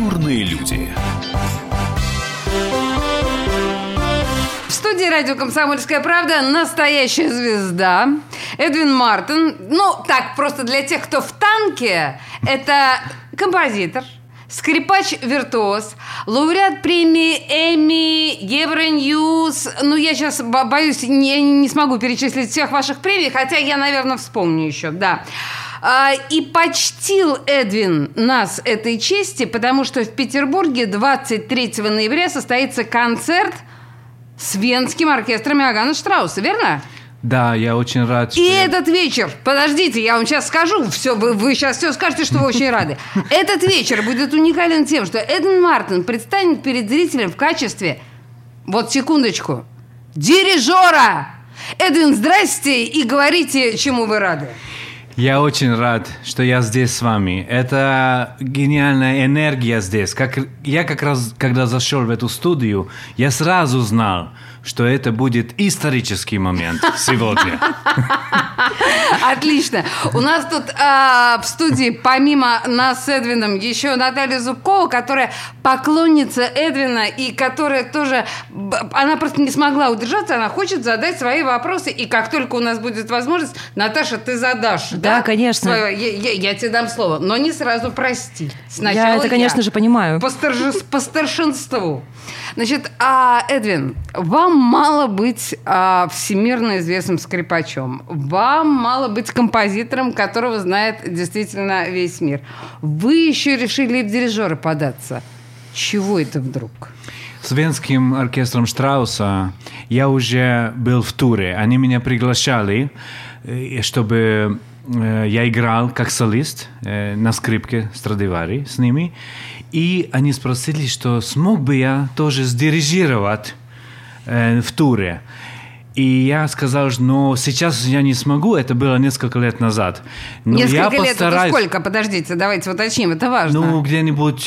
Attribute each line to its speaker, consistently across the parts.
Speaker 1: Культурные люди.
Speaker 2: В студии радио «Комсомольская правда» настоящая звезда Эдвин Мартин. Ну, так, просто для тех, кто в танке, это композитор, скрипач-виртуоз, лауреат премии Эмми, Евроньюз. Ну, я сейчас боюсь, не смогу перечислить всех ваших премий, хотя я, наверное, вспомню еще, да. И почтил Эдвин нас этой чести, потому что в Петербурге 23 ноября состоится концерт с Венским оркестром Иоганна Штрауса, верно?
Speaker 3: Да, я очень рад, что...
Speaker 2: И этот вечер, подождите, я вам сейчас скажу, все, вы сейчас все скажете, что вы очень рады. Этот вечер будет уникален тем, что Эдвин Мартин предстанет перед зрителем в качестве, вот секундочку, дирижера. Эдвин, здрасте и говорите, чему вы рады.
Speaker 3: Я очень рад, что я здесь с вами. Это гениальная энергия здесь. Я как раз, когда зашел в эту студию, я сразу знал, что это будет исторический момент сегодня.
Speaker 2: Отлично. У нас тут в студии, помимо нас с Эдвином, еще Наталья Зубкова, которая поклонница Эдвина и которая тоже... Она просто не смогла удержаться, она хочет задать свои вопросы. И как только у нас будет возможность, Наташа, ты задашь.
Speaker 4: Да, конечно.
Speaker 2: Я тебе дам слово, но не сразу, прости. Сначала
Speaker 4: я это, конечно же, понимаю.
Speaker 2: По старшинству. Значит, Эдвин, вам мало быть всемирно известным скрипачом. Вам мало быть композитором, которого знает действительно весь мир. Вы еще решили в дирижеры податься. Чего это вдруг?
Speaker 3: С Венским оркестром Штрауса я уже был в туре. Они меня приглашали, чтобы я играл как солист на скрипке Страдивари с ними. И они спросили, что смог бы я тоже сдирижировать в туре. И я сказал, но сейчас я не смогу, это было несколько лет назад. Но
Speaker 2: несколько
Speaker 3: я
Speaker 2: лет
Speaker 3: постараюсь...
Speaker 2: это сколько? Подождите, давайте уточним, это важно.
Speaker 3: Ну, где-нибудь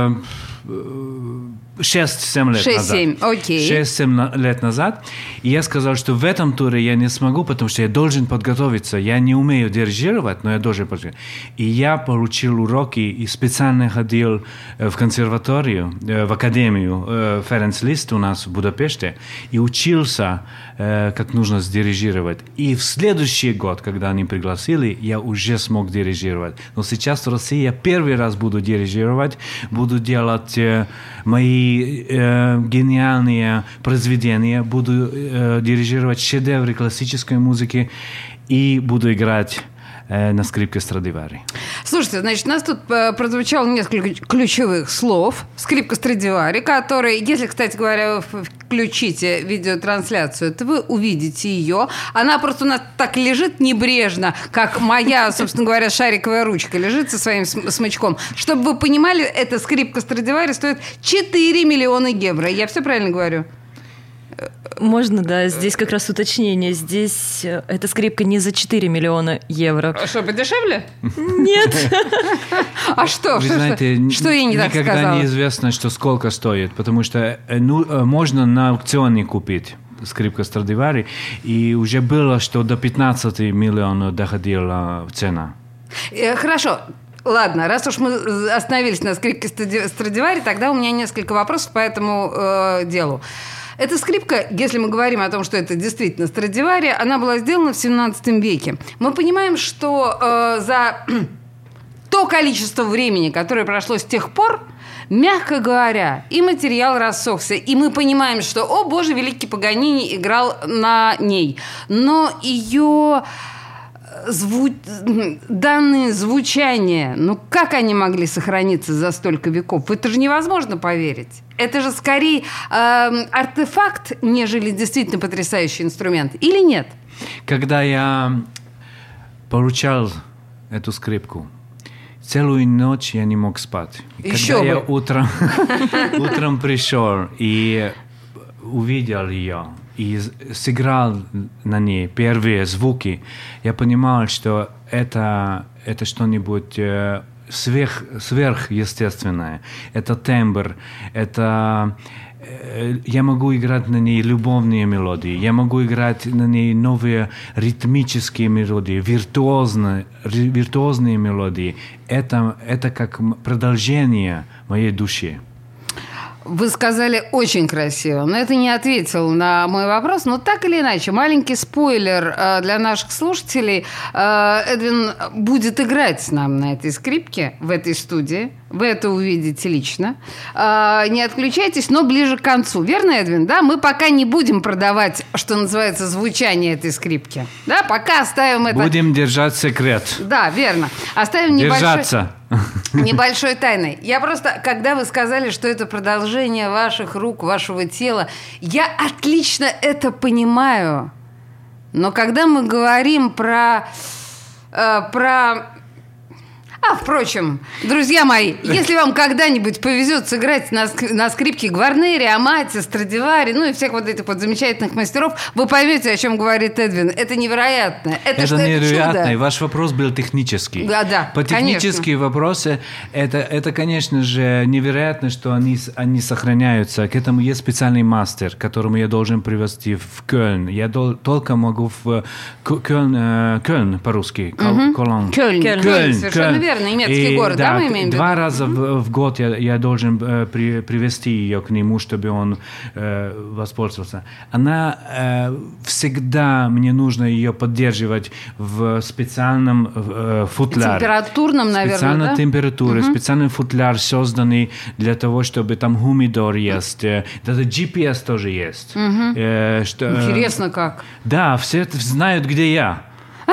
Speaker 3: 6-7 лет назад.
Speaker 2: 6-7, окей.
Speaker 3: 6-7 лет назад. И я сказал, что в этом туре я не смогу, потому что я должен подготовиться. Я не умею дирижировать, но я должен подготовиться. И я получил уроки и специально ходил в консерваторию, в академию Ференц Лист у нас в Будапеште и учился, как нужно дирижировать. И в следующий год, когда они пригласили, я уже смог дирижировать. Но сейчас в России я первый раз буду дирижировать, буду делать мои гениальные произведения, буду дирижировать шедевры классической музыки и буду играть на скрипке Страдивари.
Speaker 2: Слушайте, значит, у нас тут прозвучало несколько ключевых слов. Скрипка Страдивари, которая, если, кстати говоря, вы включите видеотрансляцию, то вы увидите ее. Она просто у нас так лежит небрежно, как моя, собственно говоря, шариковая ручка лежит со своим смычком. Чтобы вы понимали, эта скрипка Страдивари стоит 4 миллиона евро. Я все правильно говорю?
Speaker 4: Можно, да. Здесь как раз уточнение. Здесь эта скрипка не за 4 миллиона евро.
Speaker 2: А что, подешевле?
Speaker 4: Нет.
Speaker 2: А что?
Speaker 3: Вы знаете,
Speaker 2: что я не так сказала?
Speaker 3: Никогда неизвестно, что сколько стоит, потому что можно на аукционе купить скрипка Страдивари, и уже было, что до 15 миллионов доходила цена.
Speaker 2: Хорошо. Ладно, раз уж мы остановились на скрипке Страдивари, тогда у меня несколько вопросов по этому делу. Эта скрипка, если мы говорим о том, что это действительно Страдивари, она была сделана в 17 веке. Мы понимаем, что за то количество времени, которое прошло с тех пор, мягко говоря, и материал рассохся, и мы понимаем, что, о боже, великий Паганини играл на ней. Но ее... данные звучания, ну как они могли сохраниться за столько веков? Это же невозможно поверить. Это же скорее артефакт, нежели действительно потрясающий инструмент. Или нет?
Speaker 3: Когда я получал эту скрипку, целую ночь я не мог спать.
Speaker 2: Еще
Speaker 3: когда
Speaker 2: бы.
Speaker 3: Я утром пришел и увидел ее, и сыграл на ней первые звуки, я понимал, что это что-нибудь сверхъестественное. Это тембр, это... Я могу играть на ней любовные мелодии, я могу играть на ней новые ритмические мелодии, виртуозные мелодии. Это как продолжение моей души.
Speaker 2: Вы сказали очень красиво, но это не ответил на мой вопрос. Но так или иначе, маленький спойлер для наших слушателей. Эдвин будет играть нам на этой скрипке в этой студии. Вы это увидите лично. Не отключайтесь, но ближе к концу. Верно, Эдвин? Да? Мы пока не будем продавать, что называется, звучание этой скрипки. Да? Пока оставим это...
Speaker 3: Будем держать секрет.
Speaker 2: Да, верно. Оставим небольшой тайной. Я просто, когда вы сказали, что это продолжение ваших рук, вашего тела, я отлично это понимаю. Но когда мы говорим про... впрочем, друзья мои, если вам когда-нибудь повезет сыграть на скрипке Гварнери, Амати, Страдивари, ну и всех вот этих вот замечательных мастеров, вы поймете, о чем говорит Эдвин. Это невероятно. Это
Speaker 3: невероятно.
Speaker 2: чудо.
Speaker 3: И ваш вопрос был технический.
Speaker 2: Да,
Speaker 3: по технические вопросы, это, конечно же, невероятно, что они сохраняются. К этому есть специальный мастер, которому я должен привезти в Кёльн. Я только могу в Кёльн по-русски.
Speaker 2: Кёльн. Совершенно верно. Немецкий город, да, мы имеем в виду?
Speaker 3: 2 раза в год я должен привести ее к нему, чтобы он воспользовался. Она всегда, мне нужно ее поддерживать в специальном футляре.
Speaker 2: Температурном, наверное,
Speaker 3: специальная температура, специальный футляр, созданный для того, чтобы там гумидор есть. Даже GPS тоже есть.
Speaker 2: Интересно как.
Speaker 3: Да, все знают, где я.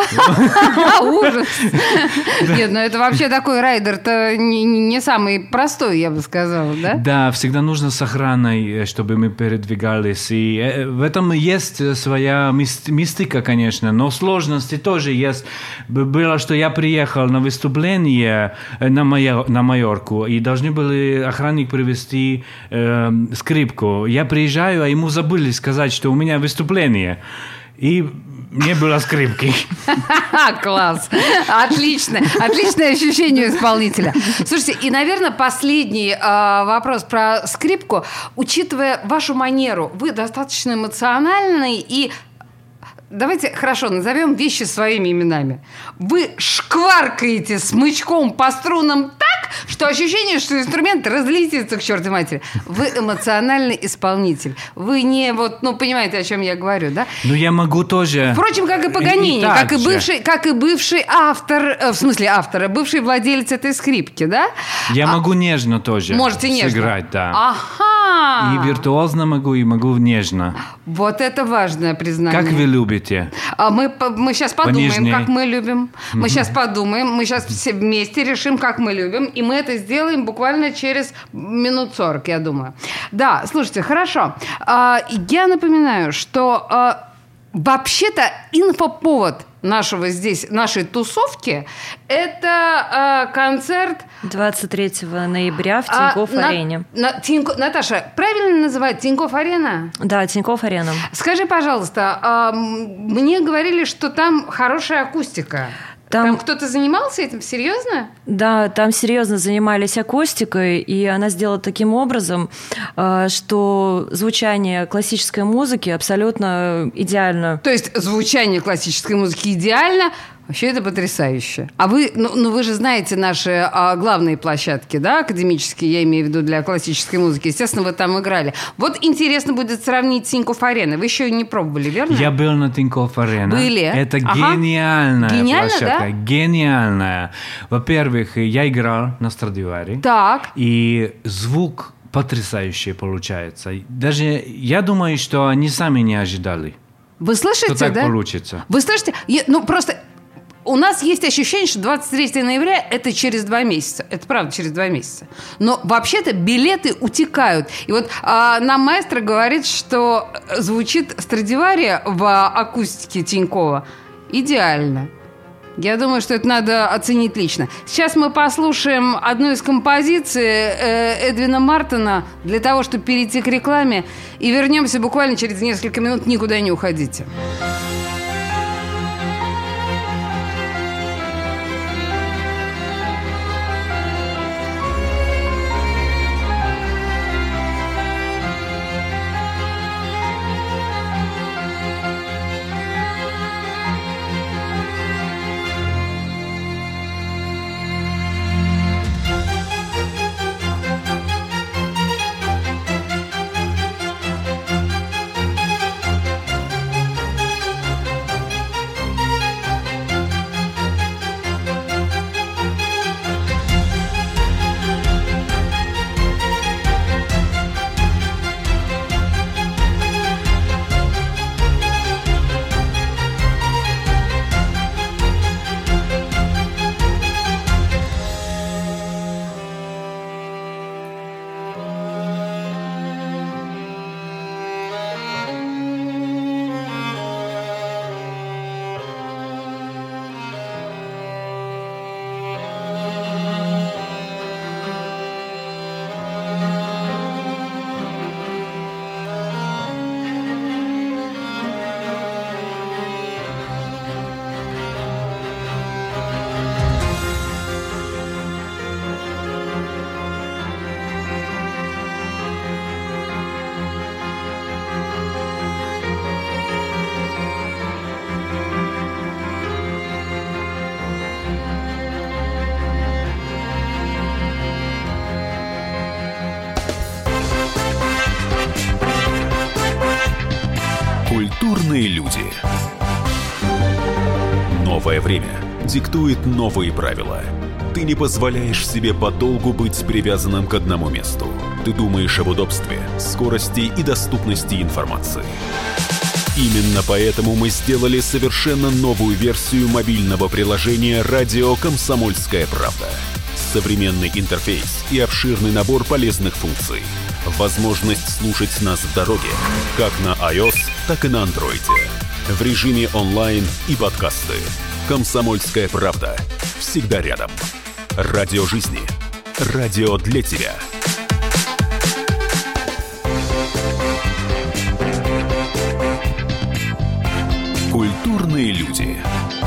Speaker 2: Ужас. Нет, ну это вообще такой райдер-то не самый простой, я бы сказала, да?
Speaker 3: Да, всегда нужно с охраной, чтобы мы передвигались. И в этом есть своя мистика, конечно, но сложности тоже есть. Было, что я приехал на выступление на Майорку, и должны были охранник привезти скрипку. Я приезжаю, а ему забыли сказать, что у меня выступление. И не было скрипки.
Speaker 2: Класс. Отлично. Отличное ощущение исполнителя. Слушайте, и, наверное, последний вопрос про скрипку. Учитывая вашу манеру, вы достаточно эмоциональный и... Давайте, хорошо, назовем вещи своими именами. Вы шкваркаете смычком по струнам так, что ощущение, что инструмент разлетится к чертовой матери. Вы эмоциональный исполнитель. Вы не вот, ну, понимаете, о чем я говорю, да?
Speaker 3: Ну, я могу тоже...
Speaker 2: Впрочем, как и Паганини, как и бывший автор, в смысле автора, бывший владелец этой скрипки, да?
Speaker 3: Я могу нежно тоже сыграть, да.
Speaker 2: Ага.
Speaker 3: И виртуозно могу, и могу нежно.
Speaker 2: Вот это важное признание.
Speaker 3: Как вы любите?
Speaker 2: Мы сейчас подумаем, как мы любим. Мы сейчас подумаем, мы сейчас все вместе решим, как мы любим. И мы это сделаем буквально через минут 40, я думаю. Да, слушайте, хорошо. Я напоминаю, что вообще-то инфоповод нашей тусовки – это концерт
Speaker 4: 23 ноября в Тинькофф-арене.
Speaker 2: Наташа, правильно называют Тинькофф-арена?
Speaker 4: Да, Тинькофф-арена.
Speaker 2: Скажи, пожалуйста, мне говорили, что там хорошая акустика. Там кто-то занимался этим? Серьезно?
Speaker 4: Да, там серьезно занимались акустикой, и она сделала таким образом, что звучание классической музыки абсолютно идеально.
Speaker 2: То есть звучание классической музыки идеально? Вообще это потрясающе. А вы, вы же знаете наши главные площадки, да, академические, я имею в виду для классической музыки. Естественно, вы там играли. Вот интересно будет сравнить с Тинькофф-ареной. Вы еще не пробовали, верно?
Speaker 3: Я был на Тинькофф-арене.
Speaker 2: Были?
Speaker 3: Это гениальная площадка.
Speaker 2: Да?
Speaker 3: Гениальная. Во-первых, я играл на Страдивари.
Speaker 2: Так.
Speaker 3: И звук потрясающий получается. Даже я думаю, что они сами не ожидали.
Speaker 2: Вы слышите,
Speaker 3: что так
Speaker 2: да?
Speaker 3: получится.
Speaker 2: Вы слышите? Просто... У нас есть ощущение, что 23 ноября – это через 2 месяца. Это правда, через 2 месяца. Но вообще-то билеты утекают. И вот нам маэстро говорит, что звучит Страдивари в акустике Тинькова идеально. Я думаю, что это надо оценить лично. Сейчас мы послушаем одну из композиций Эдвина Мартина для того, чтобы перейти к рекламе. И вернемся буквально через несколько минут. Никуда не уходите.
Speaker 1: Культурные люди. Новое время диктует новые правила. Ты не позволяешь себе подолгу быть привязанным к одному месту. Ты думаешь об удобстве, скорости и доступности информации. Именно поэтому мы сделали совершенно новую версию мобильного приложения «Радио Комсомольская правда». Современный интерфейс и обширный набор полезных функций. Возможность слушать нас в дороге, как на iOS, так и на Android. В режиме онлайн и подкасты. «Комсомольская правда». Всегда рядом. Радио жизни. Радио для тебя. Культурные люди.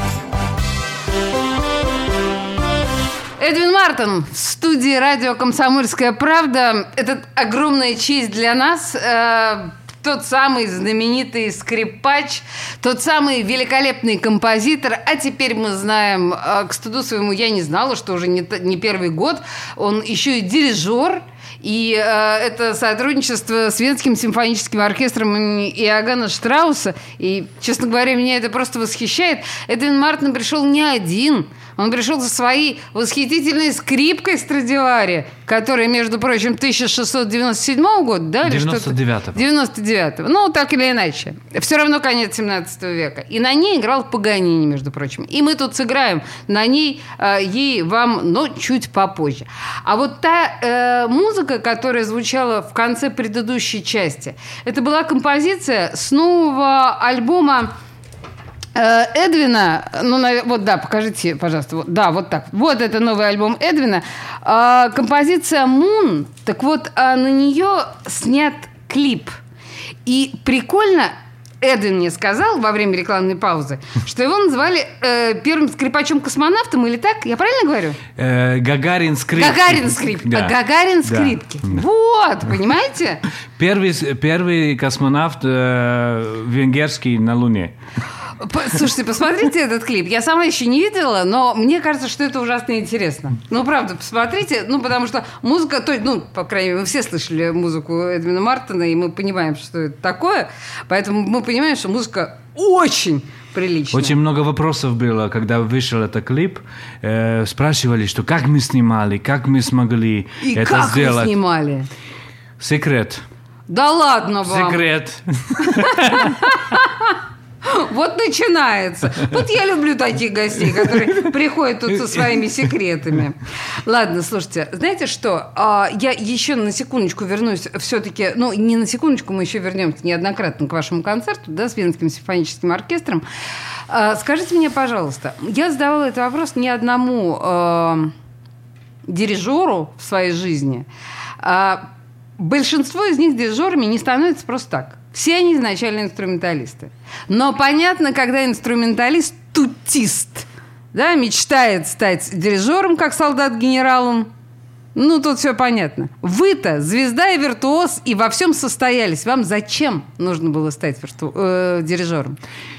Speaker 2: Эдвин Мартин в студии радио «Комсомольская правда». Это огромная честь для нас. Тот самый знаменитый скрипач, тот самый великолепный композитор. А теперь мы знаем, к стыду своему я не знала, что уже не первый год, он еще и дирижер. И это сотрудничество с Венским симфоническим оркестром имени Иоганна Штрауса. И, честно говоря, меня это просто восхищает. Эдвин Мартин пришел не один. Он пришел со своей восхитительной скрипкой Страдивари, которая, между прочим, 1697 года, да?
Speaker 3: 99-го.
Speaker 2: 99-го. Ну, так или иначе. Все равно конец 17 века. И на ней играл Паганини, между прочим. И мы тут сыграем на ней, ей, вам, но чуть попозже. А вот та музыка, которая звучала в конце предыдущей части, это была композиция с нового альбома Эдвина, вот да, покажите, пожалуйста, вот, да, вот так. Вот это новый альбом Эдвина. Композиция «Moon», так вот, на нее снят клип. И прикольно, Эдвин мне сказал во время рекламной паузы, что его называли первым скрипачом-космонавтом, или так? Я правильно говорю?
Speaker 3: Гагарин скрипки.
Speaker 2: Гагарин скрипки. Да. Гагарин скрипки. Да. Вот, понимаете?
Speaker 3: Первый космонавт венгерский на Луне.
Speaker 2: Слушайте, посмотрите этот клип. Я сама еще не видела, но мне кажется, что это ужасно интересно. Ну, правда, посмотрите. Ну, потому что музыка... по крайней мере, мы все слышали музыку Эдвина Мартина, и мы понимаем, что это такое. Поэтому мы понимаем, что музыка очень приличная.
Speaker 3: Очень много вопросов было, когда вышел этот клип. Спрашивали, что как мы снимали, как мы смогли
Speaker 2: и
Speaker 3: это
Speaker 2: как
Speaker 3: сделать.
Speaker 2: Как мы снимали?
Speaker 3: Секрет.
Speaker 2: Да ладно вам.
Speaker 3: Секрет.
Speaker 2: Вот начинается. Вот я люблю таких гостей, которые приходят тут со своими секретами. Ладно, слушайте, знаете что? Я еще на секундочку вернусь все-таки, ну, не на секундочку, мы еще вернемся неоднократно к вашему концерту, да, с Венским симфоническим оркестром. Скажите мне, пожалуйста, я задавала этот вопрос не одному дирижеру в своей жизни. Большинство из них дирижерами не становятся просто так. Все они изначально инструменталисты. Но понятно, когда инструменталист тутист, да, мечтает стать дирижером, как солдат-генералом, ну, тут все понятно. Вы-то звезда и виртуоз, и во всем состоялись. Вам зачем нужно было стать дирижером?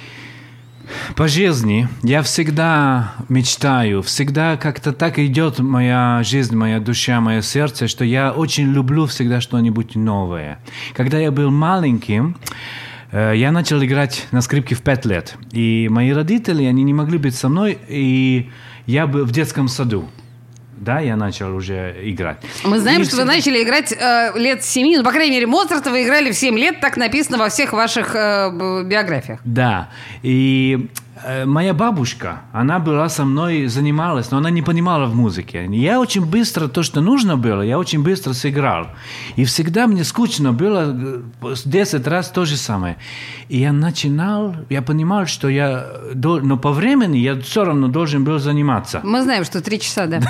Speaker 3: По жизни я всегда мечтаю, всегда как-то так идет моя жизнь, моя душа, мое сердце, что я очень люблю всегда что-нибудь новое. Когда я был маленьким, я начал играть на скрипке в 5 лет. И мои родители, они не могли быть со мной, и я был в детском саду. Да, я начал уже играть.
Speaker 2: Мы знаем, что вы начали играть лет с 7. Ну, по крайней мере, Моцарта вы играли в 7 лет. Так написано во всех ваших биографиях.
Speaker 3: Да. И моя бабушка, она была со мной, занималась, но она не понимала в музыке. Я очень быстро, то, что нужно было, я очень быстро сыграл. И всегда мне скучно было, 10 раз то же самое. И я начинал, я понимал, что но по времени я все равно должен был заниматься.
Speaker 2: Мы знаем, что 3 часа, да.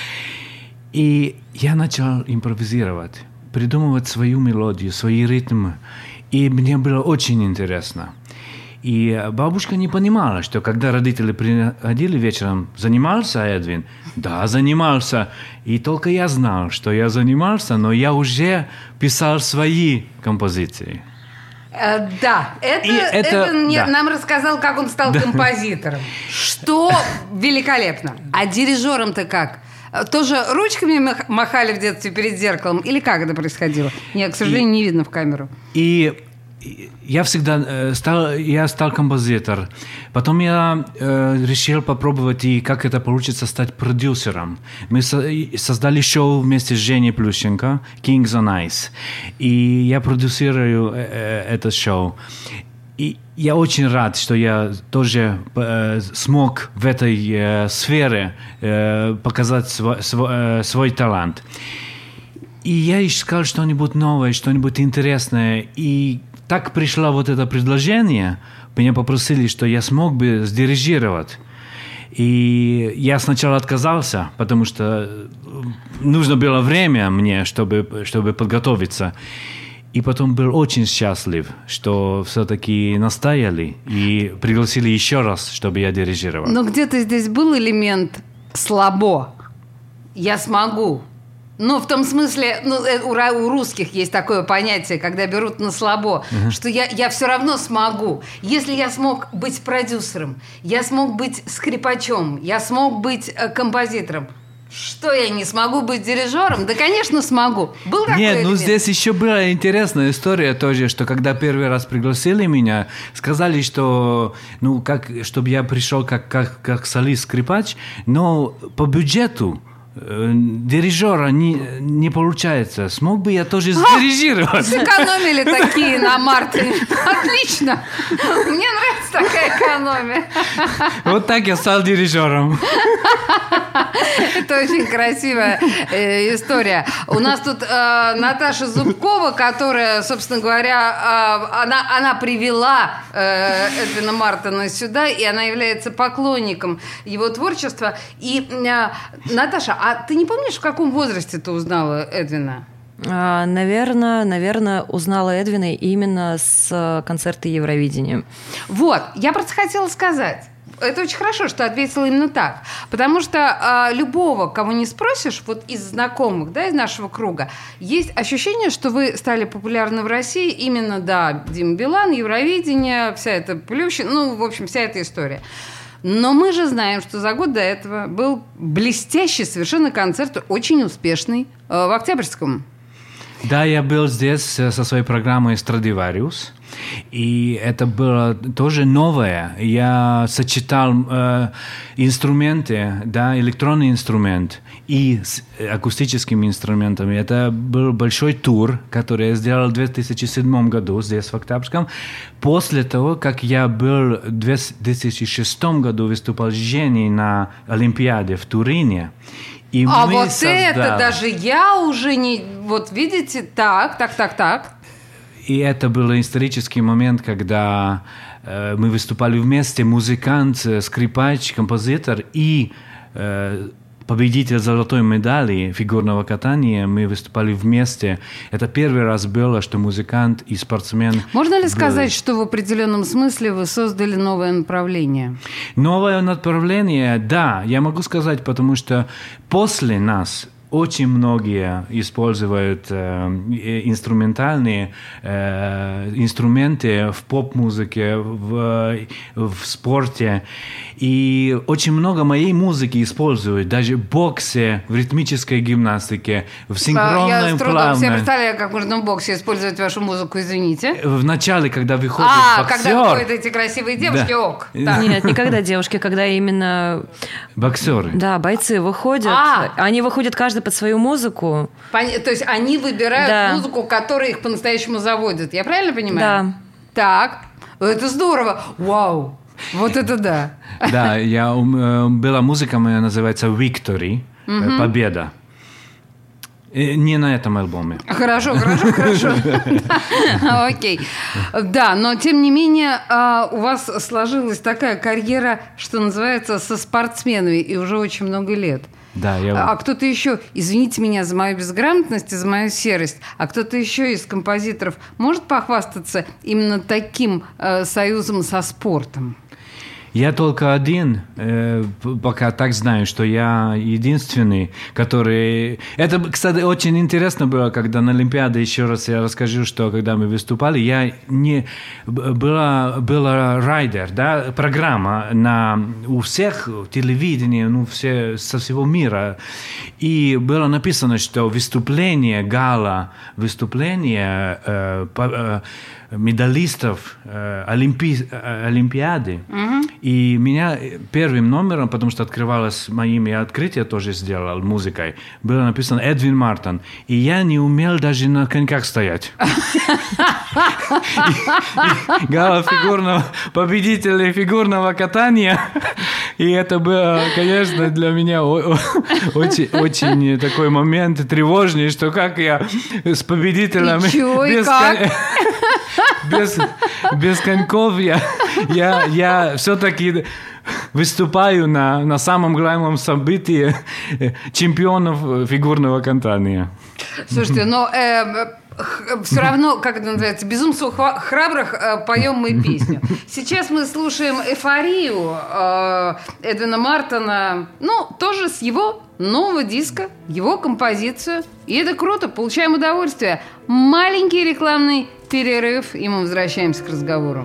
Speaker 3: И я начал импровизировать, придумывать свою мелодию, свои ритмы. И мне было очень интересно. И бабушка не понимала, что когда родители приходили вечером, занимался Эдвин? Да, занимался. И только я знал, что я занимался, но я уже писал свои композиции.
Speaker 2: Да, Эдвин нам рассказал, как он стал композитором. Что великолепно. А дирижером-то как? Тоже ручками махали в детстве перед зеркалом? Или как это происходило? Нет, к сожалению, не видно в камеру.
Speaker 3: И я всегда стал композитор. Потом я решил попробовать, и как это получится, стать продюсером. Мы создали шоу вместе с Женей Плющенко «Kings on Ice». И я продюсирую это шоу. И я очень рад, что я тоже смог в этой сфере показать свой талант. И я искал что-нибудь новое, что-нибудь интересное. И так пришло вот это предложение. Меня попросили, что я смог бы сдирижировать. И я сначала отказался, потому что нужно было время мне, чтобы подготовиться. И потом был очень счастлив, что все-таки настояли и пригласили еще раз, чтобы я дирижировал.
Speaker 2: Но где-то здесь был элемент «слабо». Я смогу. Ну, в том смысле, у русских есть такое понятие, когда берут на слабо, что я все равно смогу. Если я смог быть продюсером, я смог быть скрипачом, я смог быть композитором, что я не смогу быть дирижером? Да, конечно, смогу. Был такой элемент?
Speaker 3: Нет, здесь еще была интересная история тоже, что когда первый раз пригласили меня, сказали, что, чтобы я пришел как солист-скрипач, но по бюджету дирижера не получается. Смог бы я тоже сдирижировать?
Speaker 2: Сэкономили такие на Мартине. Отлично. Мне нравится такая экономия.
Speaker 3: Вот так я стал дирижером.
Speaker 2: Это очень красивая история. У нас тут Наташа Зубкова, которая, собственно говоря, она привела Эдвина Мартина сюда, и она является поклонником его творчества. И, Наташа, а ты не помнишь, в каком возрасте ты узнала Эдвина?
Speaker 4: Наверное, узнала Эдвина именно с концерта Евровидения.
Speaker 2: Вот, я просто хотела сказать. Это очень хорошо, что ответила именно так. Потому что любого, кого не спросишь, вот из знакомых, да, из нашего круга, есть ощущение, что вы стали популярны в России именно, да, Дима Билан, Евровидение, вся эта плющина, в общем, вся эта история. Но мы же знаем, что за год до этого был блестящий совершенно концерт, очень успешный, в Октябрьском.
Speaker 3: Да, я был здесь со своей программой «Страдивариус». И это было тоже новое. Я сочетал инструменты, да, электронный инструмент и с акустическими инструментами. Это был большой тур, который я сделал в 2007 году здесь, в Октябрьском. После того, как я был в 2006 году выступал с Женей на Олимпиаде в Турине. И
Speaker 2: вот это даже я уже не... Вот видите, так.
Speaker 3: И это был исторический момент, когда мы выступали вместе, музыкант, скрипач, композитор и победитель золотой медали фигурного катания. Мы выступали вместе. Это первый раз было, что музыкант и спортсмен...
Speaker 2: Можно ли сказать, что в определенном смысле вы создали новое направление?
Speaker 3: Новое направление, да, я могу сказать, потому что после нас... Очень многие используют инструментальные инструменты в поп-музыке, в спорте. И очень много моей музыки используют. Даже в боксе, в ритмической гимнастике, в синхронном плавании.
Speaker 2: Я с трудом себе представляю, как можно в боксе использовать вашу музыку, извините.
Speaker 3: В начале, когда выходит боксер.
Speaker 2: Когда выходят эти красивые девушки, да. Ок.
Speaker 4: Да. Нет, никогда девушки, когда именно...
Speaker 3: Боксеры.
Speaker 4: Да, бойцы выходят. Они выходят каждый под свою музыку.
Speaker 2: То есть они выбирают музыку, которая их по-настоящему заводит. Я правильно понимаю?
Speaker 4: Да.
Speaker 2: Так, это здорово. Вау, вот это да.
Speaker 3: Да, была музыка моя, называется «Victory», «Победа». Не на этом альбоме.
Speaker 2: Хорошо. Окей. Да, но тем не менее у вас сложилась такая карьера, что называется, со спортсменами, и уже очень много лет.
Speaker 3: Да,
Speaker 2: А кто-то еще, извините меня за мою безграмотность и за мою серость, а кто-то еще из композиторов может похвастаться именно таким союзом со спортом?
Speaker 3: Я только один, пока так знаю, что я единственный, который... Это, кстати, очень интересно было, когда на Олимпиаде, еще раз я расскажу, что когда мы выступали, я не... Была райдер, да, программа у всех телевидения, со всего мира. И было написано, что выступление, гала, выступление медалистов Олимпиады. И меня первым номером, потому что открывалось моими открытие, тоже сделал музыкой, было написано Эдвин Мартин. И я не умел даже на коньках стоять. Гала победителя фигурного катания. И это было, конечно, для меня очень такой момент тревожный, что как я с победителем без коньков я все-таки выступаю на самом главном событии чемпионов фигурного катания.
Speaker 2: Слушайте, но все равно, как это называется, безумство храбрых, поем мы песню. Сейчас мы слушаем «Эйфорию» Эдвина Мартина, тоже с его нового диска, его композицию. И это круто, получаем удовольствие. Маленький рекламный перерыв, и мы возвращаемся к разговору.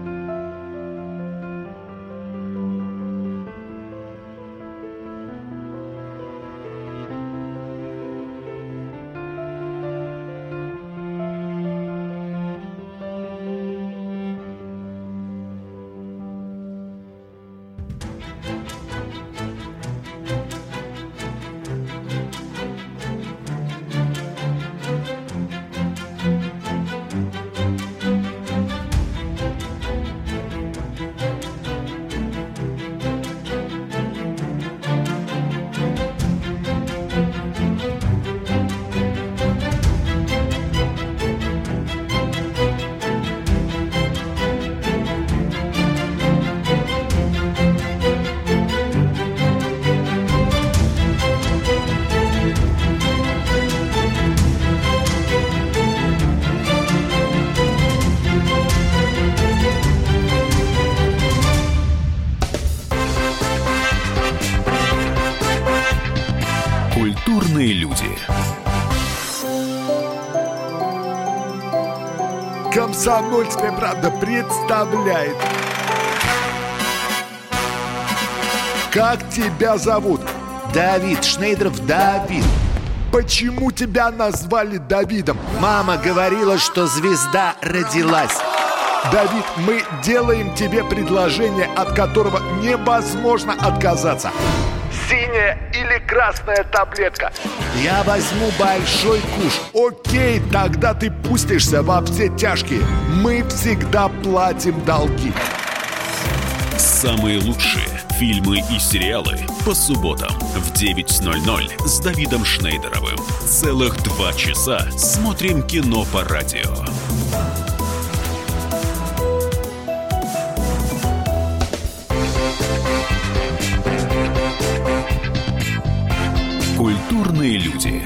Speaker 1: Культурные люди.
Speaker 5: «Комсомольская правда» представляет. Как тебя зовут?
Speaker 6: Давид Шнейдеров Давид.
Speaker 5: Почему тебя назвали Давидом?
Speaker 6: Мама говорила, что звезда родилась.
Speaker 5: Давид, мы делаем тебе предложение, от которого невозможно отказаться. Синяя или красная таблетка?
Speaker 6: Я возьму большой куш.
Speaker 5: Окей, тогда ты пустишься во все тяжкие. Мы всегда платим долги.
Speaker 1: Самые лучшие фильмы и сериалы по субботам в 9:00 с Давидом Шнейдеровым. Целых 2 часа смотрим кино по радио. Культурные люди.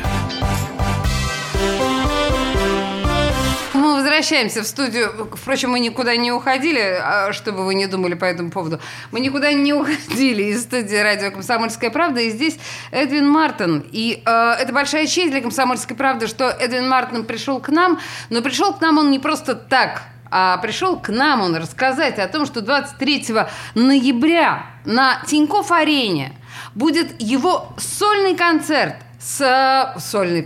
Speaker 2: Мы возвращаемся в студию. Впрочем, мы никуда не уходили, чтобы вы не думали по этому поводу. Мы никуда не уходили из студии радио «Комсомольская правда». И здесь Эдвин Мартин. И это большая честь для «Комсомольской правды», что Эдвин Мартин пришел к нам. Но пришел к нам он не просто так, а пришел к нам он рассказать о том, что 23 ноября на Тинькофф-арене будет его сольный концерт с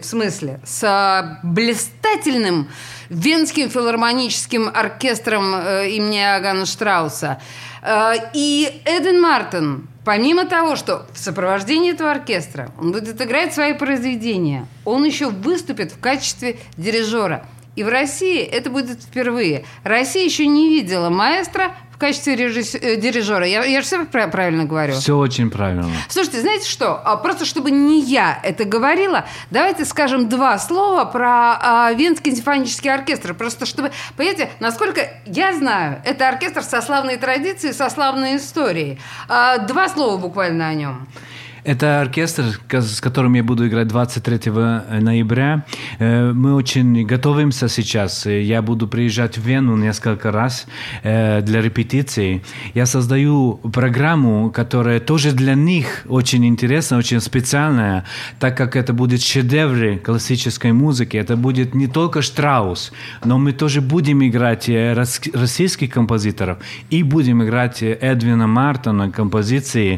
Speaker 2: блистательным Венским филармоническим оркестром имени Иоганна Штрауса. И Эдвин Мартин, помимо того, что в сопровождении этого оркестра он будет играть свои произведения, он еще выступит в качестве дирижера. И в России это будет впервые. Россия еще не видела маэстро в качестве дирижера. Я же все правильно говорю?
Speaker 3: Все очень правильно.
Speaker 2: Слушайте, знаете что? Просто чтобы не я это говорила, давайте скажем 2 слова про Венский симфонический оркестр. Просто чтобы, понимаете, насколько я знаю, это оркестр со славной традицией, со славной историей. 2 слова буквально о нем.
Speaker 3: Это оркестр, с которым я буду играть 23 ноября. Мы очень готовимся сейчас. Я буду приезжать в Вену несколько раз для репетиций. Я создаю программу, которая тоже для них очень интересна, очень специальная, так как это будет шедевры классической музыки. Это будет не только Штраус, но мы тоже будем играть российских композиторов и будем играть Эдвина Мартина композиции.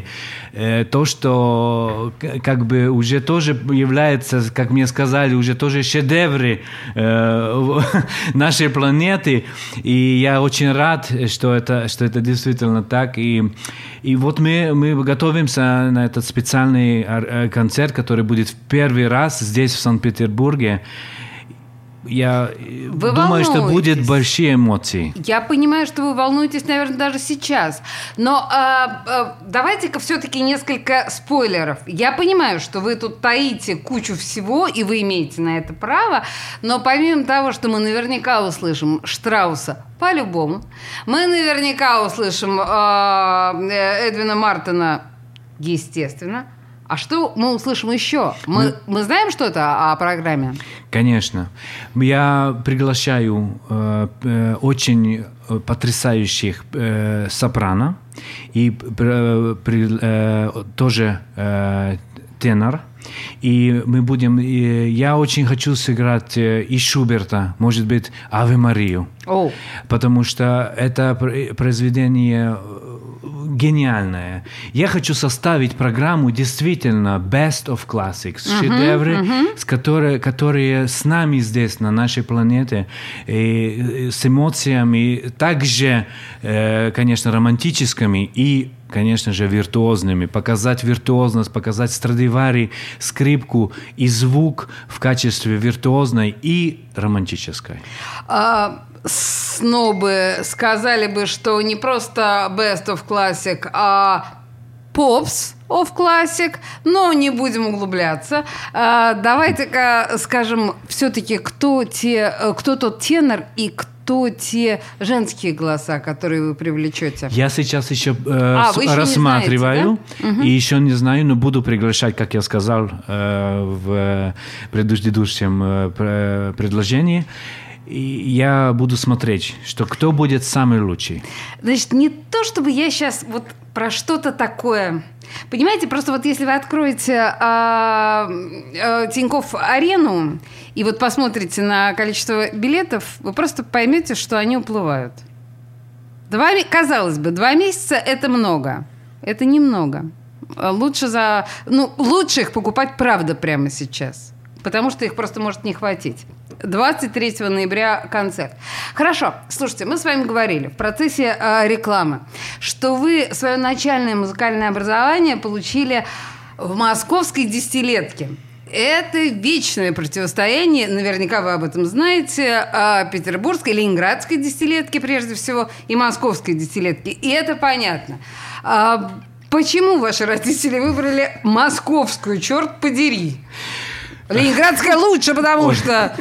Speaker 3: то, что как бы уже тоже является, как мне сказали, уже тоже шедевры нашей планеты. И я очень рад, что это действительно так. И вот мы готовимся на этот специальный концерт, который будет в первый раз здесь, в Санкт-Петербурге. Я думаю, что будет большие эмоции.
Speaker 2: Я понимаю, что вы волнуетесь, наверное, даже сейчас. Но давайте-ка все-таки несколько спойлеров. Я понимаю, что вы тут таите кучу всего, и вы имеете на это право. Но помимо того, что мы наверняка услышим Штрауса по-любому, мы наверняка услышим Эдвина Мартина, естественно. А что мы услышим еще? Мы знаем что-то о программе?
Speaker 3: Конечно. Я приглашаю очень потрясающих сопрано и тоже тенор. И мы будем... Я очень хочу сыграть из Шуберта, может быть, «Аве Марию». Потому что это произведение гениальное. Я хочу составить программу действительно Best of Classics, шедевры, которые с нами здесь, на нашей планете, и с эмоциями, также, конечно, романтическими и, конечно же, виртуозными. Показать виртуозность, показать Страдивари, скрипку и звук в качестве виртуозной и романтической.
Speaker 2: Снобы сказали бы, что не просто Best of Classic, а Pops of Classic, но не будем углубляться. Давайте-ка скажем все-таки, кто тот тенор и кто те женские голоса, которые вы привлечете.
Speaker 3: Я сейчас еще рассматриваю, знаете, да? И еще не знаю, но буду приглашать, как я сказал в предыдущем предложении. И я буду смотреть, что кто будет самый лучший.
Speaker 2: Значит, не то, чтобы я сейчас вот про что-то такое... Понимаете, просто вот если вы откроете Тинькофф-арену и вот посмотрите на количество билетов, вы просто поймете, что они уплывают. Казалось бы, 2 месяца – это много. Это немного. Лучше их покупать, правда, прямо сейчас. Потому что их просто может не хватить. 23 ноября концерт. Хорошо, слушайте, мы с вами говорили в процессе рекламы, что вы свое начальное музыкальное образование получили в московской десятилетке. Это вечное противостояние, наверняка вы об этом знаете, петербургской, ленинградской десятилетки прежде всего и московской десятилетки. И это понятно. Почему ваши родители выбрали московскую, черт подери? Ленинградская лучше, потому что...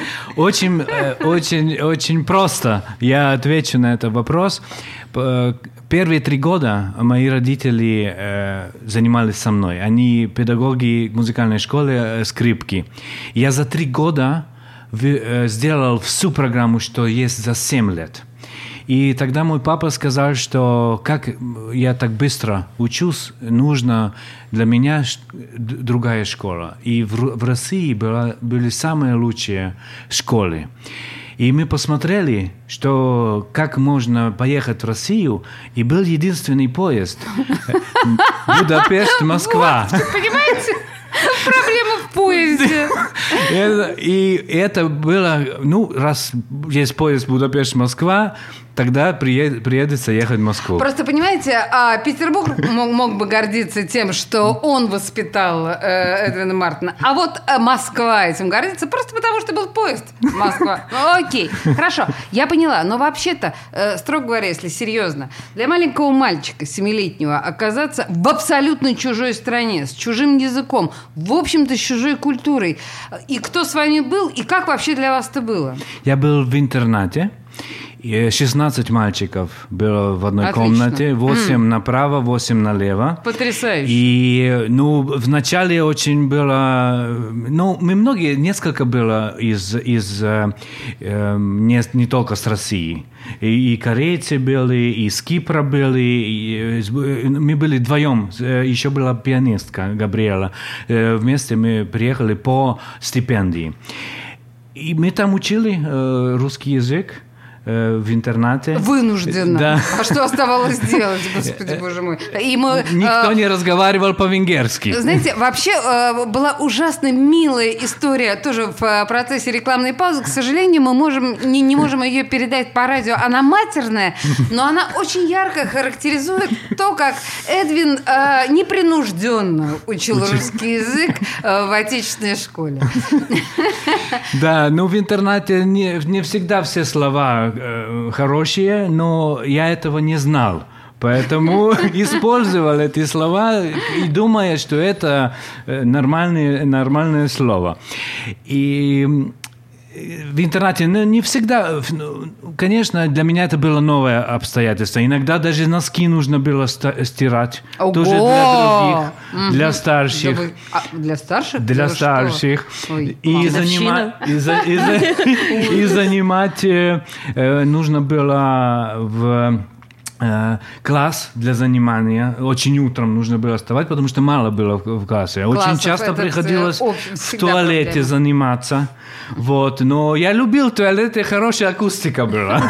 Speaker 3: Очень просто. Я отвечу на этот вопрос. Первые 3 года мои родители занимались со мной. Они педагоги музыкальной школы скрипки. Я за 3 года сделал всю программу, что есть за 7 лет. И тогда мой папа сказал, что как я так быстро учусь, нужно для меня другая школа. И в России были самые лучшие школы. И мы посмотрели, что как можно поехать в Россию, и был единственный поезд Будапешт-Москва.
Speaker 2: Вот, понимаете? Проблема в поезде.
Speaker 3: И это было, раз есть поезд Будапешт-Москва, тогда приедется ехать в Москву.
Speaker 2: Просто, понимаете, Петербург мог бы гордиться тем, что он воспитал Эдвина Мартина, а вот Москва этим гордится просто потому, что был поезд Москва. Окей, хорошо, я поняла. Но вообще-то, строго говоря, если серьезно, для маленького мальчика 7-летнего оказаться в абсолютно чужой стране, с чужим языком, в общем-то, с чужой культурой. И кто с вами был, и как вообще для вас это было?
Speaker 3: Я был в интернате. 16 мальчиков было в одной комнате, 8 направо, 8 налево.
Speaker 2: Потрясающе.
Speaker 3: И, вначале очень было... несколько было не только с России. И корейцы были, и с Кипра были. Мы были вдвоем. Еще была пианистка Габриэла. Вместе мы приехали по стипендии. И мы там учили русский язык. в интернате.
Speaker 2: Вынужденно.
Speaker 3: Да.
Speaker 2: А что оставалось делать, господи, боже мой? И мы,
Speaker 3: Никто не разговаривал по-венгерски.
Speaker 2: Знаете, вообще была ужасно милая история тоже в процессе рекламной паузы. К сожалению, мы не можем ее передать по радио. Она матерная, но она очень ярко характеризует то, как Эдвин непринужденно учил русский язык в отечественной школе.
Speaker 3: Да, в интернате не всегда все слова хорошие, но я этого не знал. Поэтому использовал эти слова и думая, что это нормальное слово. И в интернате не всегда, конечно, для меня это было новое обстоятельство. Иногда даже носки нужно было стирать.
Speaker 2: Ого!
Speaker 3: Тоже для других, для старших.
Speaker 2: Для старших?
Speaker 3: Для старших. И занимать нужно было в класс для занимания. Очень утром нужно было вставать, потому что мало было в классе. Очень часто приходилось в туалете заниматься. Вот. Но я любил туалет, и хорошая акустика была.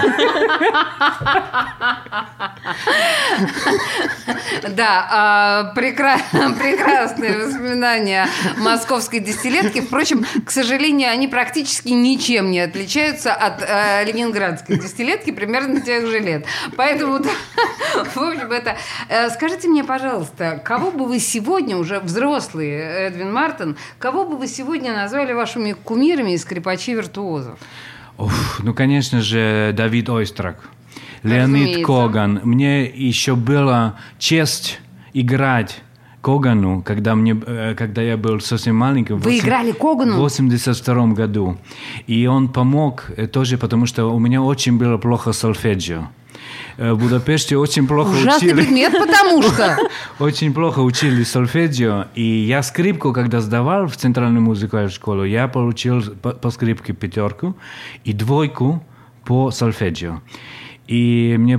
Speaker 2: Да, прекрасные воспоминания московской десятилетки. Впрочем, к сожалению, они практически ничем не отличаются от ленинградской десятилетки примерно тех же лет. Поэтому, в общем, это... Скажите мне, пожалуйста, кого бы вы сегодня, уже взрослый Эдвин Мартин, кого бы вы сегодня назвали вашими кумирами и скрипачей-виртуозов?
Speaker 3: Конечно же, Давид Ойстрак. Леонид Коган. Мне еще была честь играть Когану, когда я был совсем маленьким.
Speaker 2: Вы играли Когану?
Speaker 3: В 1982 году. И он помог тоже, потому что у меня очень было плохо сольфеджио. В Будапеште очень плохо
Speaker 2: Ужасный
Speaker 3: учили.
Speaker 2: предмет, потому что...
Speaker 3: Очень плохо учили сольфеджио. И я скрипку, когда сдавал в Центральную музыкальную школу, я получил по скрипке 5 и 2 по сольфеджио. И мне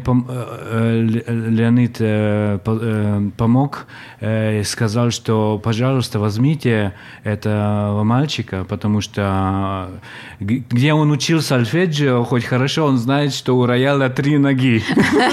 Speaker 3: Леонид помог, сказал, что, пожалуйста, возьмите этого мальчика, потому что где он учил сольфеджио, хоть хорошо он знает, что у рояля 3 ноги.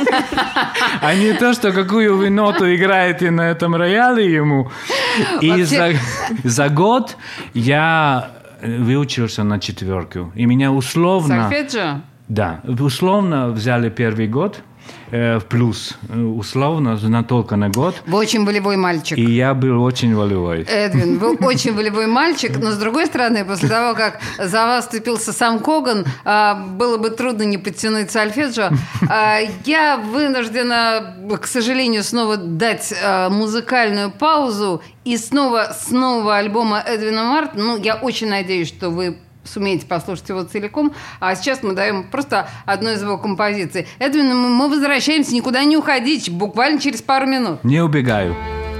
Speaker 3: А не то, что какую вы ноту играете на этом рояле ему. И за год я выучился на 4. И меня условно...
Speaker 2: Сольфеджио?
Speaker 3: Да, условно взяли первый год, в плюс, условно, только на год.
Speaker 2: Вы очень волевой мальчик.
Speaker 3: И я был очень волевой.
Speaker 2: Эдвин, вы очень волевой мальчик, но, с другой стороны, после того, как за вас вступился сам Коган, было бы трудно не подтянуть сольфеджио. Я вынуждена, к сожалению, снова дать музыкальную паузу. И снова альбома Эдвина Мартина. Я очень надеюсь, что вы сумеете послушать его целиком. А сейчас мы даем просто одну из его композиций. Эдвин, мы возвращаемся, никуда не уходить, буквально через пару минут.
Speaker 3: Не убегаю.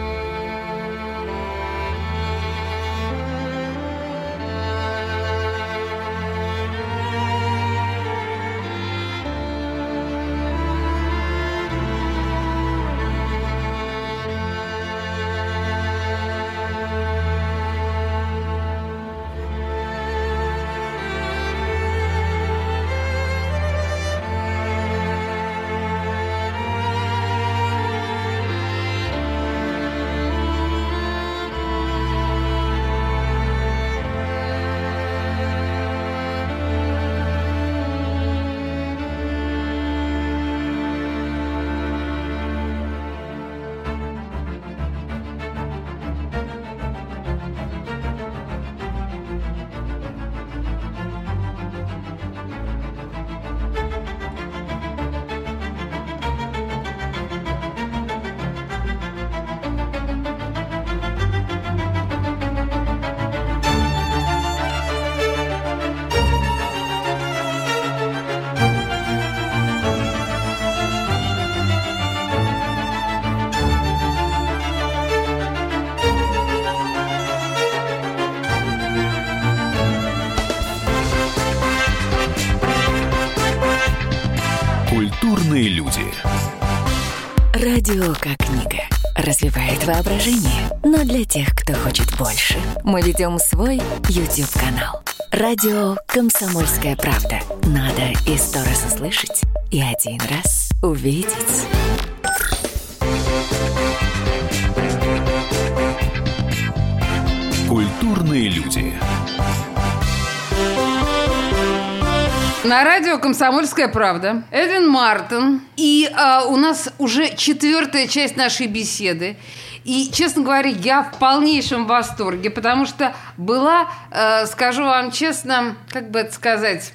Speaker 1: Культурные люди.
Speaker 7: Радио как книга. Развивает воображение. Но для тех, кто хочет больше. Мы ведем свой YouTube-канал. Радио «Комсомольская правда». надо и 100 раз услышать, и 1 раз увидеть.
Speaker 1: Культурные люди.
Speaker 2: На радио «Комсомольская правда» Эдвин Мартин. И у нас уже 4-я часть нашей беседы. И, честно говоря, я в полнейшем восторге, потому что была, скажу вам честно, как бы это сказать...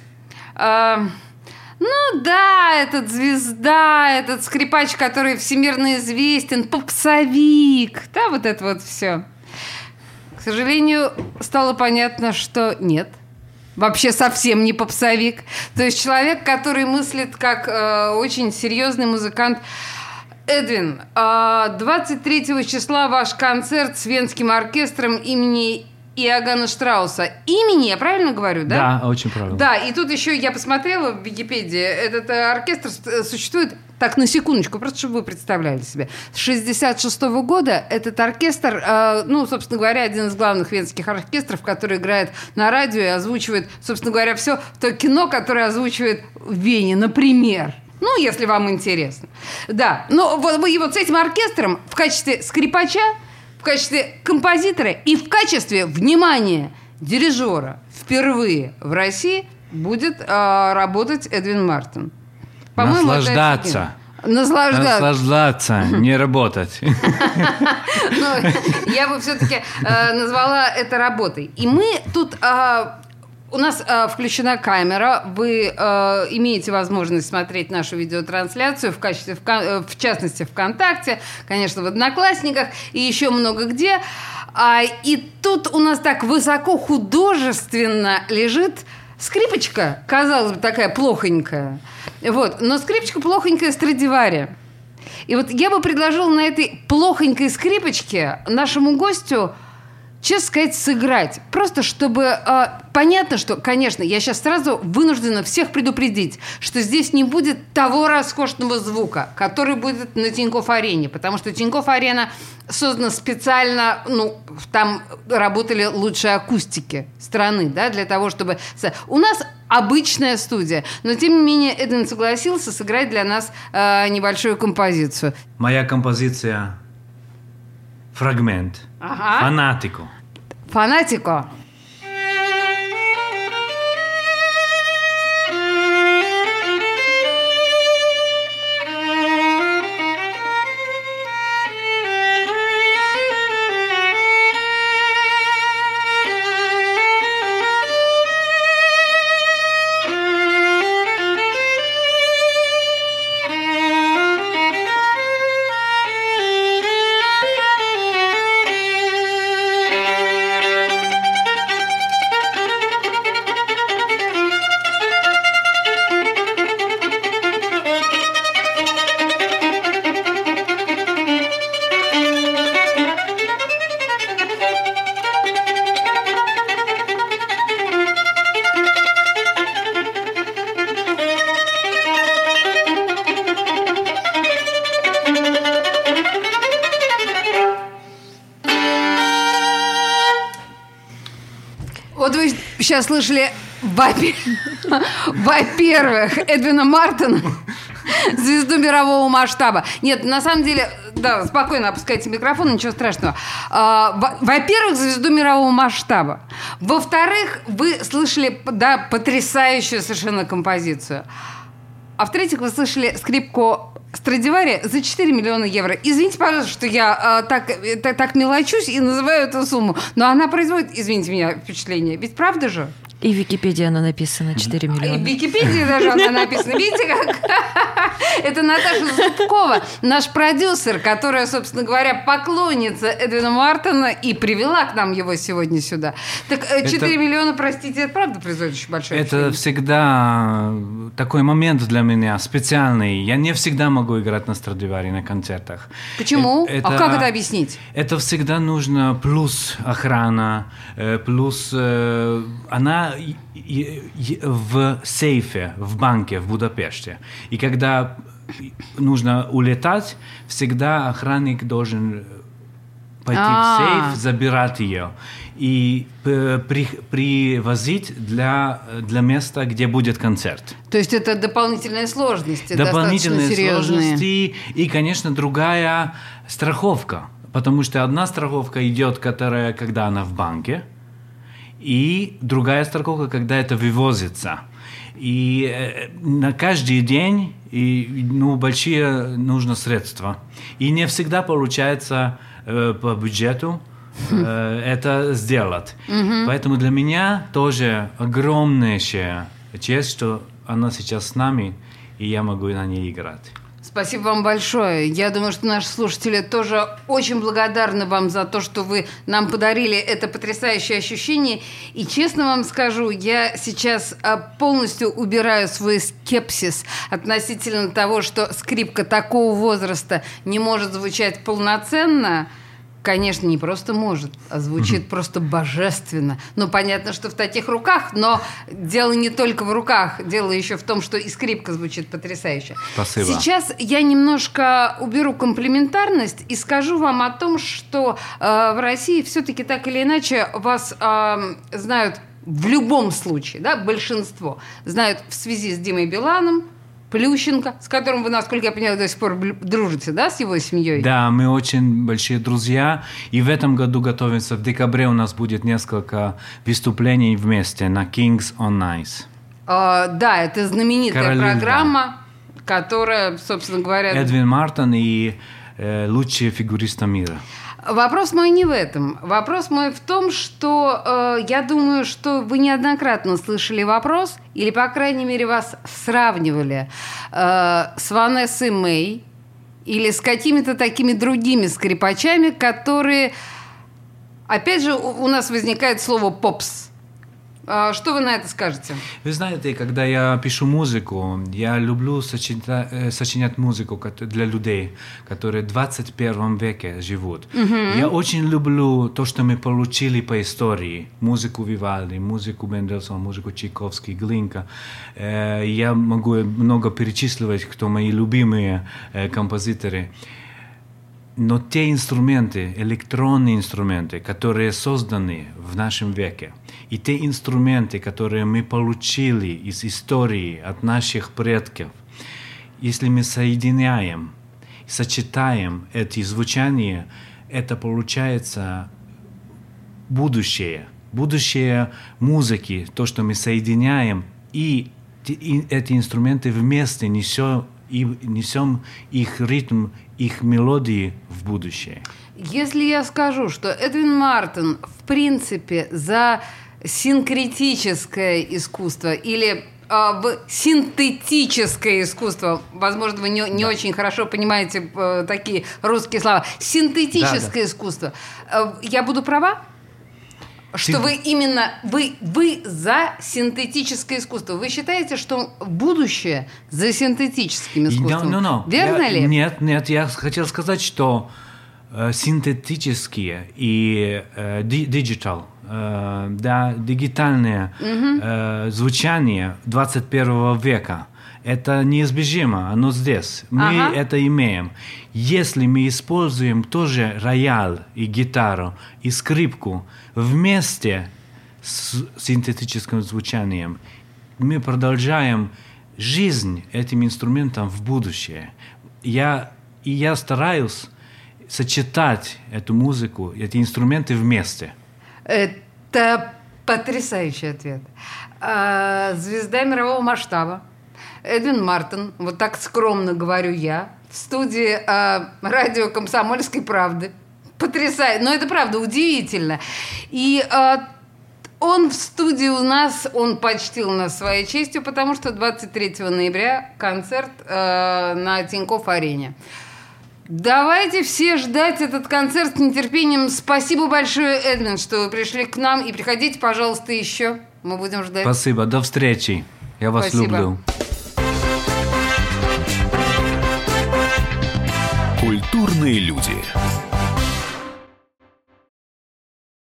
Speaker 2: Ну да, этот звезда, этот скрипач, который всемирно известен, попсовик, да, вот это вот все. К сожалению, стало понятно, что нет. Вообще совсем не попсовик. То есть человек, который мыслит как очень серьезный музыкант. Эдвин, 23 числа ваш концерт с Венским оркестром имени Иоганна Штрауса. Имени, я правильно говорю, да?
Speaker 3: Да, очень правильно.
Speaker 2: Да, и тут еще я посмотрела в Википедии, этот оркестр существует, так, на секундочку, просто чтобы вы представляли себе. С 1966 года этот оркестр, собственно говоря, один из главных венских оркестров, который играет на радио и озвучивает, собственно говоря, все то кино, которое озвучивает в Вене, например. Ну, если вам интересно. Да, но вот с этим оркестром в качестве скрипача, в качестве композитора и в качестве, внимания, дирижера впервые в России будет работать Эдвин Мартин. По-моему,
Speaker 3: Наслаждаться.
Speaker 2: Наслаждаться,
Speaker 3: не работать.
Speaker 2: Я бы все-таки назвала это работой. И мы тут... У нас включена камера, вы имеете возможность смотреть нашу видеотрансляцию в частности, ВКонтакте, конечно, в Одноклассниках и еще много где. И тут у нас так высоко художественно лежит скрипочка, казалось бы, такая плохонькая. Вот. Но скрипочка плохонькая Страдивари. И вот я бы предложила на этой плохонькой скрипочке нашему гостю, честно сказать, сыграть. Просто чтобы... понятно, что, конечно, я сейчас сразу вынуждена всех предупредить, что здесь не будет того роскошного звука, который будет на Тинькофф-арене, потому что Тинькофф-арена создана специально, там работали лучшие акустики страны, да, для того, чтобы... У нас обычная студия, но, тем не менее, Эдвин согласился сыграть для нас небольшую композицию.
Speaker 3: Моя композиция «Фрагмент».
Speaker 2: Ага.
Speaker 3: Фанатико.
Speaker 2: Фанатико. Вот вы сейчас слышали, во-первых, Эдвина Мартина, звезду мирового масштаба. Нет, на самом деле, да, спокойно опускайте микрофон, ничего страшного. Во-первых, звезду мирового масштаба. Во-вторых, вы слышали, да, потрясающую совершенно композицию. А в-третьих, вы слышали скрипку Страдивари за 4 миллиона евро. Извините, пожалуйста, что я так мелочусь и называю эту сумму, но она производит, извините меня, впечатление. Ведь правда же?
Speaker 4: И в Википедии она написана 4 миллиона.
Speaker 2: И в Википедии даже она написана. Видите, как? Это Наташа Зубкова, наш продюсер, которая, собственно говоря, поклонница Эдвина Мартина и привела к нам его сегодня сюда. Так 4 миллиона, простите, это правда производит очень большое впечатление?
Speaker 3: Это всегда такой момент для меня специальный. Я не всегда могу играть на Страдивари на концертах.
Speaker 2: Почему? А как это объяснить?
Speaker 3: Это всегда нужно плюс охрана, плюс она в сейфе, в банке в Будапеште. И когда нужно улетать, всегда охранник должен пойти в сейф, забирать ее и привозить для места, где будет концерт.
Speaker 2: То есть это дополнительные сложности,
Speaker 3: Дополнительные
Speaker 2: достаточно серьезные.
Speaker 3: сложности и, конечно, другая страховка. Потому что одна страховка идет, когда она в банке, и другая страховка, когда это вывозится. И на каждый день большие нужны средства. И не всегда получается по бюджету это сделать. Поэтому для меня тоже огромная честь, что она сейчас с нами, и я могу на ней играть.
Speaker 2: Спасибо вам большое. Я думаю, что наши слушатели тоже очень благодарны вам за то, что вы нам подарили это потрясающее ощущение. И честно вам скажу, я сейчас полностью убираю свой скепсис относительно того, что скрипка такого возраста не может звучать полноценно. Конечно, не просто может, а звучит просто божественно. Ну, понятно, что в таких руках, но дело не только в руках. Дело еще в том, что и скрипка звучит потрясающе.
Speaker 3: Спасибо.
Speaker 2: Сейчас я немножко уберу комплиментарность и скажу вам о том, что в России все-таки так или иначе вас знают в любом случае, да, большинство знают в связи с Димой Биланом, Плющенко, с которым вы, насколько я понимаю, до сих пор дружите, да, с его семьей?
Speaker 3: Да, мы очень большие друзья. И в этом году готовимся. В декабре у нас будет несколько выступлений вместе на Kings on Ice.
Speaker 2: Да, это знаменитая
Speaker 3: Королева.
Speaker 2: программа, которая, собственно говоря...
Speaker 3: Эдвин Мартин и лучшие фигуристы мира.
Speaker 2: Вопрос мой не в этом. Вопрос мой в том, что я думаю, что вы неоднократно слышали вопрос, или, по крайней мере, вас сравнивали с Ванессой Мэй или с какими-то такими другими скрипачами, которые... Опять же, у нас возникает слово «попс». Что вы на это скажете?
Speaker 3: Вы знаете, когда я пишу музыку, я люблю сочинять музыку для людей, которые в 21 веке живут. Я очень люблю то, что мы получили по истории. Музыку Вивальди, музыку Мендельсона, музыку Чайковский, Глинка. Я могу много перечисливать, кто мои любимые композиторы. Но те инструменты, электронные инструменты, которые созданы в нашем веке, и те инструменты, которые мы получили из истории от наших предков, если мы соединяем, сочетаем эти звучания, это получается будущее. Будущее музыки, то, что мы соединяем, и эти инструменты вместе несем их ритм, их мелодии в будущее.
Speaker 2: Если я скажу, что Эдвин Мартин, в принципе, за синкретическое искусство или в синтетическое искусство, возможно, вы не очень хорошо понимаете такие русские слова, синтетическое искусство, я буду права? Что вы именно, вы за синтетическое искусство. Вы считаете, что будущее за синтетическим искусством? Верно ли?
Speaker 3: Нет, я хотел сказать, что синтетические и дигитальное звучание 21 века, это неизбежимо, оно здесь. Мы это имеем. Если мы используем тоже рояль и гитару и скрипку вместе с синтетическим звучанием, мы продолжаем жизнь этим инструментом в будущее. Я стараюсь сочетать эту музыку, эти инструменты вместе.
Speaker 2: Это потрясающий ответ. Звезда мирового масштаба. Эдвин Мартин, вот так скромно говорю я, в студии радио «Комсомольской правды». Потрясающе. Но это правда удивительно. И он в студии у нас, он почтил нас своей честью, потому что 23 ноября концерт на Тинькофф-арене. Давайте все ждать этот концерт с нетерпением. Спасибо большое, Эдвин, что вы пришли к нам. И приходите, пожалуйста, еще. Мы будем ждать.
Speaker 3: Спасибо. До встречи. Я вас люблю.
Speaker 1: Культурные люди.